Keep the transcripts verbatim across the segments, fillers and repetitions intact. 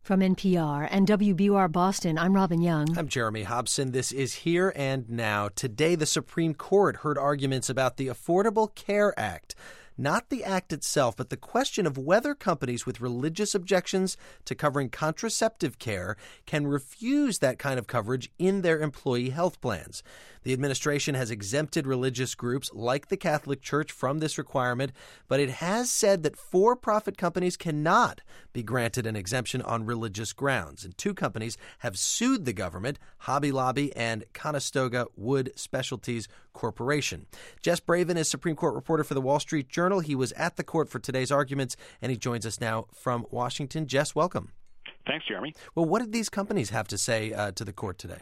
From N P R and W B U R Boston, I'm Robin Young. I'm Jeremy Hobson. This is Here and Now. Today, the Supreme Court heard arguments about the Affordable Care Act. Not the act itself, but the question of whether companies with religious objections to covering contraceptive care can refuse that kind of coverage in their employee health plans. The administration has exempted religious groups like the Catholic Church from this requirement, but it has said that for-profit companies cannot be granted an exemption on religious grounds. And two companies have sued the government, Hobby Lobby and Conestoga Wood Specialties Corporation. Jess Bravin is Supreme Court reporter for the Wall Street Journal. He was at the court for today's arguments, and he joins us now from Washington. Jess, welcome. Thanks, Jeremy. Well, what did these companies have to say uh, to the court today?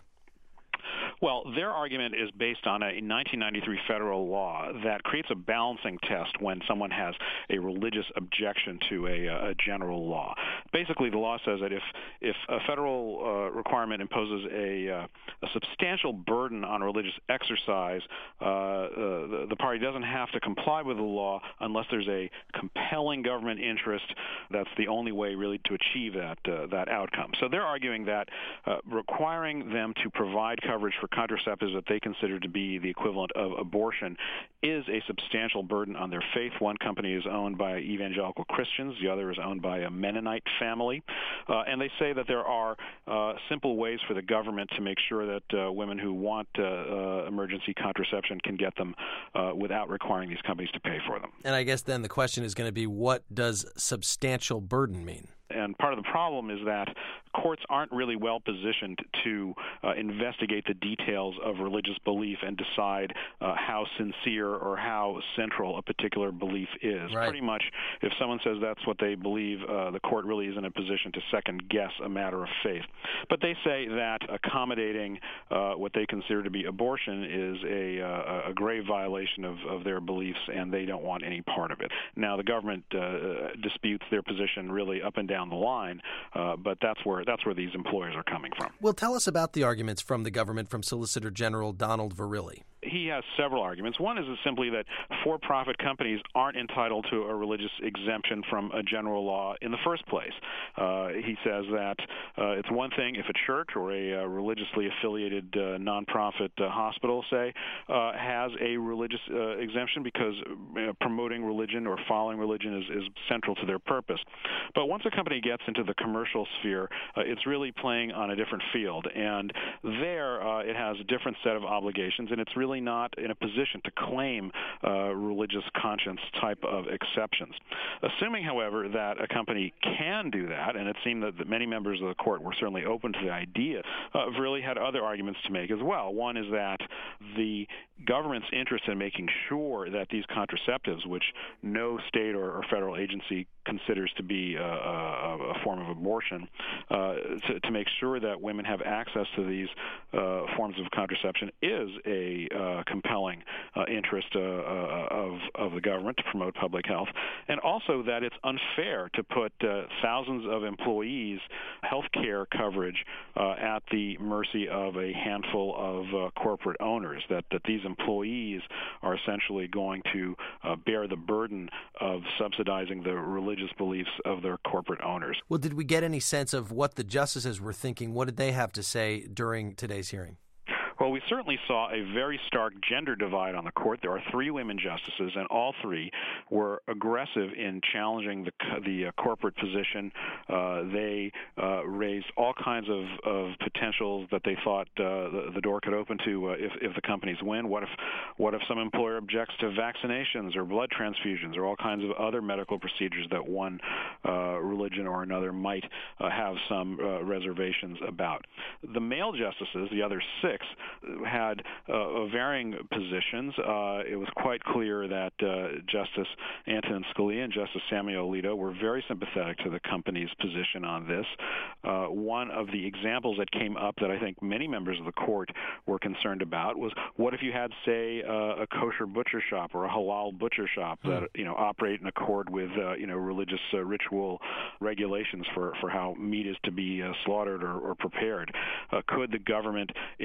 Well, their argument is based on a nineteen ninety-three federal law that creates a balancing test when someone has a religious objection to a, a general law. Basically, the law says that if if a federal uh, requirement imposes a, uh, a substantial burden on religious exercise, uh, uh, the, the party doesn't have to comply with the law unless there's a compelling government interest. That's the only way, really, to achieve that uh, that outcome. So they're arguing that uh, requiring them to provide coverage for contraceptives that they consider to be the equivalent of abortion is a substantial burden on their faith. One company is owned by evangelical Christians. The other is owned by a Mennonite family. Uh, and they say that there are uh, simple ways for the government to make sure that uh, women who want uh, uh, emergency contraception can get them uh, without requiring these companies to pay for them. And I guess then the question is going to be, what does substantial burden mean? And part of the problem is that courts aren't really well positioned to uh, investigate the details of religious belief and decide uh, how sincere or how central a particular belief is. Right. Pretty much, if someone says that's what they believe, uh, the court really is in a position to second-guess a matter of faith. But they say that accommodating uh, what they consider to be abortion is a, uh, a grave violation of, of their beliefs, and they don't want any part of it. Now, the government uh, disputes their position really up and down the line, uh, but that's where that's where these employers are coming from. Well, tell us about the arguments from the government, from Solicitor General Donald Verrilli. He has several arguments. One is simply that for-profit companies aren't entitled to a religious exemption from a general law in the first place. Uh, he says that uh, it's one thing if a church or a uh, religiously affiliated uh, nonprofit uh, hospital, say, uh, has a religious uh, exemption because uh, promoting religion or following religion is, is central to their purpose. But once a company gets into the commercial sphere, uh, it's really playing on a different field. And there uh, it has a different set of obligations, and it's really not in a position to claim uh, religious conscience type of exceptions. Assuming, however, that a company can do that, and it seemed that, that many members of the court were certainly open to the idea, uh, really had other arguments to make as well. One is that the government's interest in making sure that these contraceptives, which no state or, or federal agency considers to be a, a, a form of abortion, uh, to, to make sure that women have access to these uh, forms of contraception is a uh, compelling uh, interest uh, uh, of, of the government to promote public health, and also that it's unfair to put uh, thousands of employees' health care coverage uh, at the mercy of a handful of uh, corporate owners, that, that these employees are essentially going to uh, bear the burden of subsidizing the religious beliefs of their corporate owners. Well, did we get any sense of what the justices were thinking? What did they have to say during today's hearing? Well, we certainly saw a very stark gender divide on the court. There are three women justices, and all three were aggressive in challenging the the uh, corporate position. Uh, they uh, raised all kinds of, of potentials that they thought uh, the, the door could open to uh, if, if the companies win. What if what if some employer objects to vaccinations or blood transfusions or all kinds of other medical procedures that one uh, religion or another might uh, have some uh, reservations about? The male justices, the other six, had uh, varying positions. Uh, it was quite clear that uh, Justice Antonin Scalia and Justice Samuel Alito were very sympathetic to the company's position on this. Uh, one of the examples that came up that I think many members of the court were concerned about was, what if you had, say, uh, a kosher butcher shop or a halal butcher shop hmm. that you know operate in accord with uh, you know religious uh, ritual regulations for, for how meat is to be uh, slaughtered or, or prepared? Uh, could the government impose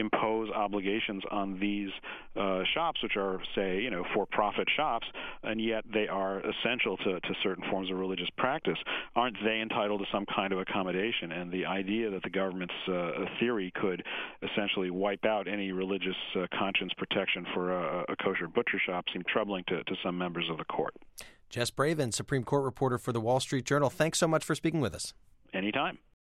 impose obligations on these uh, shops, which are, say, you know, for-profit shops, and yet they are essential to, to certain forms of religious practice? Aren't they entitled to some kind of accommodation? And the idea that the government's uh, theory could essentially wipe out any religious uh, conscience protection for a, a kosher butcher shop seemed troubling to, to some members of the court. Jess Bravin, Supreme Court reporter for the Wall Street Journal, thanks so much for speaking with us. Anytime.